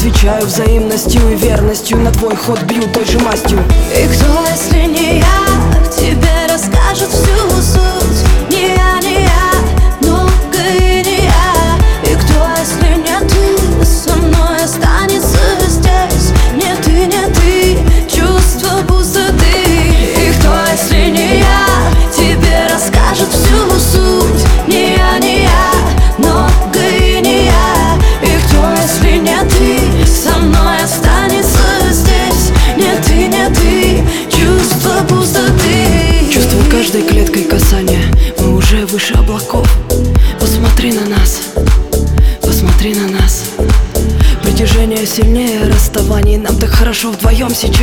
отвечаю взаимностью и верностью. На твой ход бью той же мастью. И кто, если не я, тебе расскажет всю суть? Не я, не я, много и не я. И кто, если не ты, со мной останется здесь? Не ты, не ты, чувство пустоты. И кто, если не я, тебе расскажет всю суть? Не я, не я, много и не я. И кто, если не ты, со мной останется здесь? Не ты, не ты, чувство пустоты. Чувствую каждой клеткой касания, мы уже выше облаков. Посмотри на нас, посмотри на нас. Притяжение сильнее расставаний, нам так хорошо вдвоем сейчас.